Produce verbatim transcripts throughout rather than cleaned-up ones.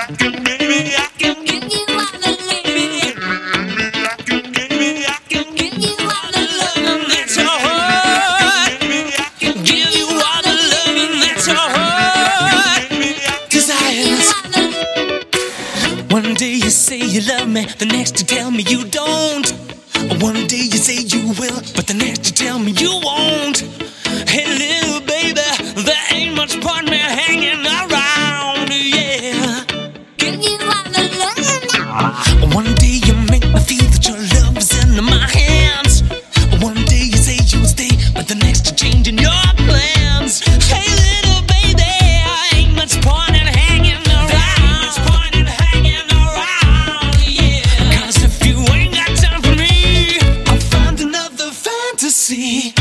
can, baby, I can give you all the lady. I can, baby, I can give you all the loving that's your heart. Give you all the loving that's your heart desires. One day you say you love me, the next you tell me you don't. One day you say you will, but the next you tell me you won't. Hey little baby, there ain't much point me hanging around, yeah. Give you all the love. One day you make me feel that your love is in my hands. One day you say you'll stay, but the next you're changing your plans. Hey little baby, ain't much point in hanging around. Ain't much point in hanging around, yeah. 'Cause if you ain't got time for me, I'll find another fantasy.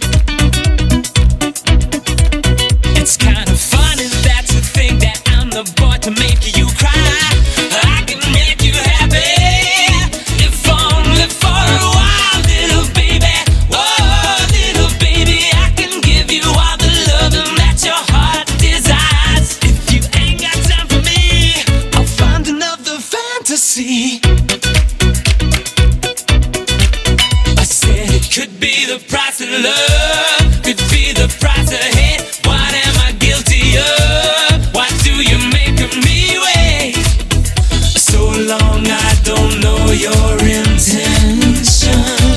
It's kind of funny that you think that I'm the boy to make you cry. I can make you happy, if only for a while, little baby. Oh, little baby, I can give you all the loving that your heart desires. If you ain't got time for me, I'll find another fantasy. I said it could be the price of love, could be the price of hate. What am I guilty of? Why do you make me wait so long? I don't know your intentions.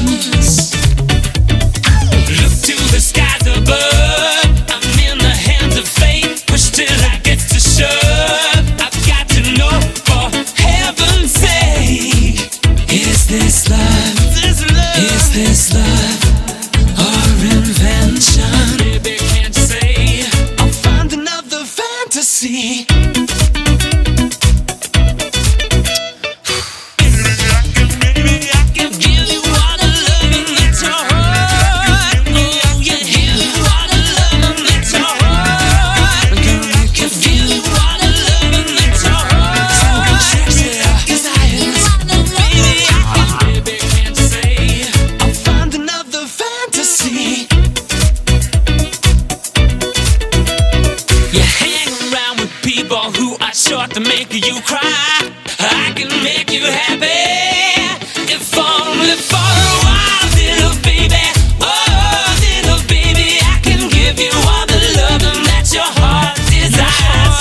Look to the skies above, I'm in the hands of fate. Push till I get to shove. I've got to know, for heaven's sake, is this love? Is this love or invention? Baby, can't you say I'll find another fantasy? Baby, I can give you all the loving that's your heart. Oh yeah, give you all the loving that's your heart. Girl, I can give you all the loving that's your heart. So desires, baby, I can, baby, can't you say I'll find another fantasy? You hang around with people who are sure to make you cry. I can make you happy, if only for a while, little baby. Oh, little baby, I can give you all the loving that your heart desires.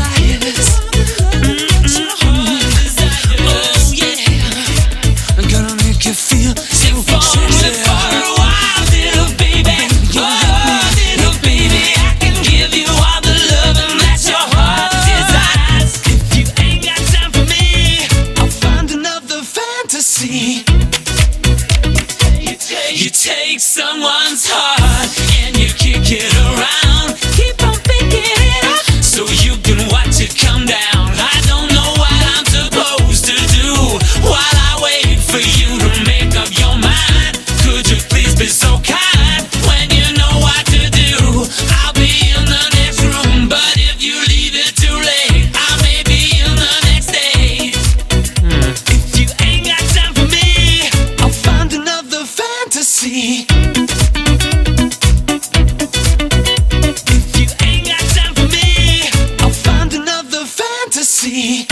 Oh yeah, I'm gonna make you feel so only for a while, little baby. Oh, little baby, I can give you all the loving that your heart desires. If you ain't got time for me, I'll find another fantasy. You take someone's heart and you kick it around. Keep on picking it up so you can watch it come down. I don't know what I'm supposed to do while I wait for you to make up your mind. Could you please be so kind? When you know what to do, I'll be in the next room. But if you leave it too late, I may be in the next day. If you ain't got time for me, I'll find another fantasy. If you ain't got time for me, I'll find another fantasy.